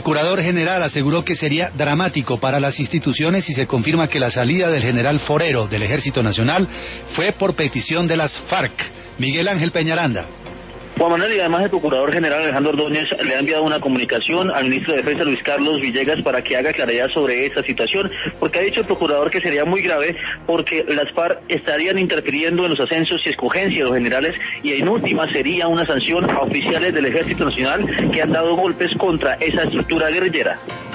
Procurador General aseguró que sería dramático para las instituciones y se confirma que la salida del general Forero del Ejército Nacional fue por petición de las FARC. Miguel Ángel Peñaranda. Juan Manuel, y además el Procurador General Alejandro Ordóñez le ha enviado una comunicación al Ministro de Defensa Luis Carlos Villegas para que haga claridad sobre esta situación, porque ha dicho el Procurador que sería muy grave porque las FARC estarían interfiriendo en los ascensos y escogencias de los generales y en última sería una sanción a oficiales del Ejército Nacional que han dado golpes contra esa estructura guerrillera.